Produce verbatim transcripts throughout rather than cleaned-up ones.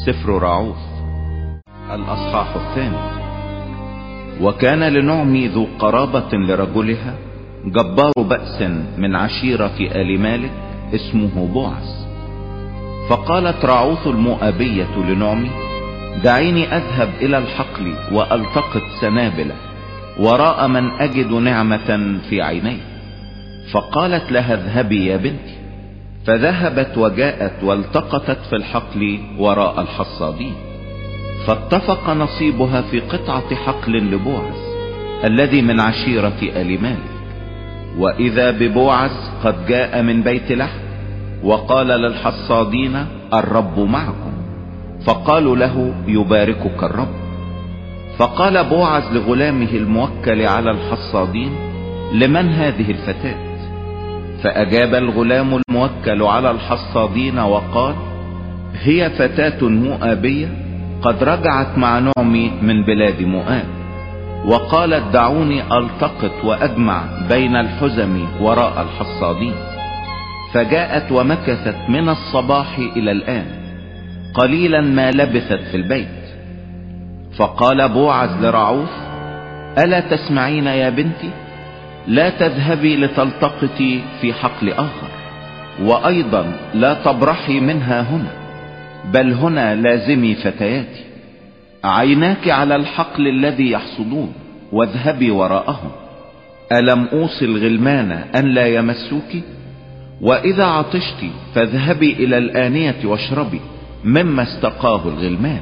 سفر راعوث الأصحاح الثاني. وكان لنعمي ذو قرابة لرجلها جبار بأس من عشيرة آل مالك اسمه بوعز. فقالت راعوث المؤابية لنعمي: دعيني أذهب إلى الحقل وألتقط سنابله وراء من أجد نعمة في عيني. فقالت لها: اذهبي يا بنتي. فذهبت وجاءت والتقطت في الحقل وراء الحصادين. فاتفق نصيبها في قطعة حقل لبوعز الذي من عشيرة آل مالك. وإذا ببوعز قد جاء من بيت لحم وقال للحصادين: الرب معكم. فقالوا له: يباركك الرب. فقال بوعز لغلامه الموكل على الحصادين: لمن هذه الفتاة؟ فأجاب الغلام الموكل على الحصادين وقال: هي فتاة مؤابية قد رجعت مع نعمي من بلاد مؤاب، وقالت: دعوني ألتقط وأجمع بين الحزم وراء الحصادين. فجاءت ومكثت من الصباح إلى الآن، قليلا ما لبثت في البيت. فقال بوعز لراعوث: ألا تسمعين يا بنتي؟ لا تذهبي لتلتقطي في حقل آخر، وأيضا لا تبرحي منها هنا، بل هنا لازمي فتياتي. عيناك على الحقل الذي يحصدون، واذهبي وراءهم. ألم أوصي الغلمان أن لا يمسوك؟ وإذا عطشت فاذهبي إلى الآنية واشربي مما استقاه الغلمان.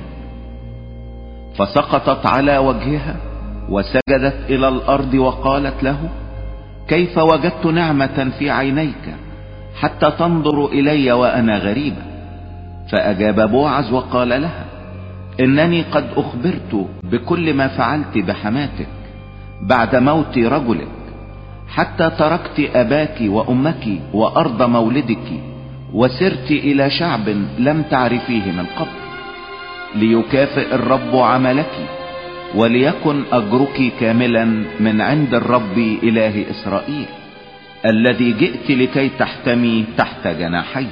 فسقطت على وجهها وسجدت إلى الأرض وقالت له: كيف وجدت نعمة في عينيك حتى تنظر إلي وأنا غريبة؟ فأجاب بوعز وقال لها: إنني قد أخبرت بكل ما فعلت بحماتك بعد موت رجلك، حتى تركت أباك وأمك وأرض مولدك وسرت إلى شعب لم تعرفيه من قبل، ليكافئ الرب عملك وليكن أجرك كاملا من عند الرب إله إسرائيل الذي جئت لكي تحتمي تحت جناحي.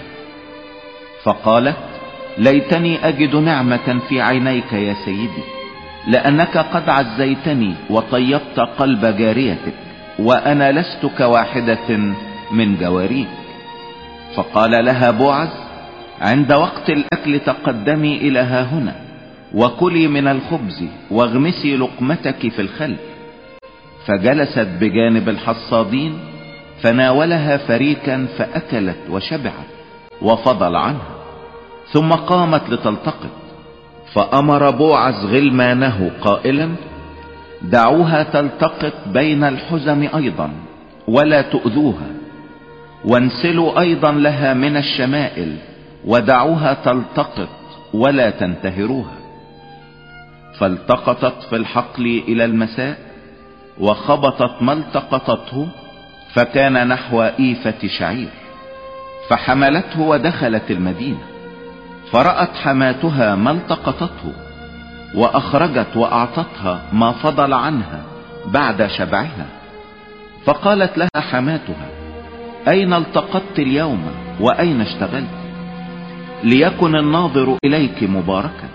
فقالت: ليتني أجد نعمة في عينيك يا سيدي، لأنك قد عزيتني وطيبت قلب جاريتك، وأنا لست كواحدة من جواريك. فقال لها بوعز: عند وقت الأكل تقدمي إلى ها هنا وكلي من الخبز واغمسي لقمتك في الخلف. فجلست بجانب الحصادين فناولها فريكا فأكلت وشبعت وفضل عنها، ثم قامت لتلتقط. فأمر بوعز غلمانه قائلا: دعوها تلتقط بين الحزم أيضا ولا تؤذوها، وانسلوا أيضا لها من الشمائل ودعوها تلتقط ولا تنتهروها. فالتقطت في الحقل إلى المساء وخبطت ما التقطته، فكان نحو إيفة شعير. فحملته ودخلت المدينة، فرأت حماتها ما التقطته، وأخرجت وأعطتها ما فضل عنها بعد شبعها. فقالت لها حماتها: أين التقطت اليوم وأين اشتغلت؟ ليكن الناظر إليك مباركا.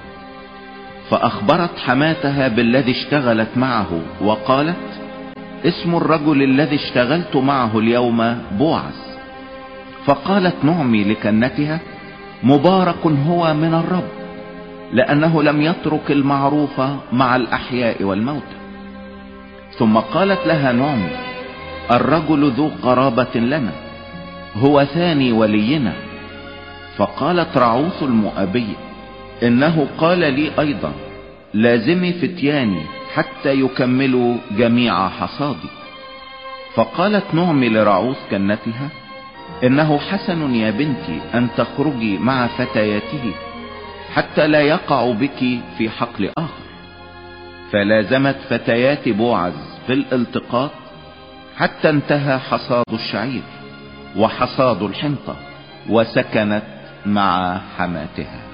فأخبرت حماتها بالذي اشتغلت معه وقالت: اسم الرجل الذي اشتغلت معه اليوم بوعز. فقالت نعمي لكنتها: مبارك هو من الرب، لأنه لم يترك المعروف مع الأحياء والموتى. ثم قالت لها نعمي: الرجل ذو قرابة لنا، هو ثاني ولينا. فقالت راعوث المؤابية: إنه قال لي أيضا: لازمي فتياني حتى يكملوا جميع حصادي. فقالت نعمي لراعوث كنتها: إنه حسن يا بنتي أن تخرجي مع فتياته حتى لا يقع بك في حقل آخر. فلازمت فتيات بوعز في الالتقاط حتى انتهى حصاد الشعير وحصاد الحنطة، وسكنت مع حماتها.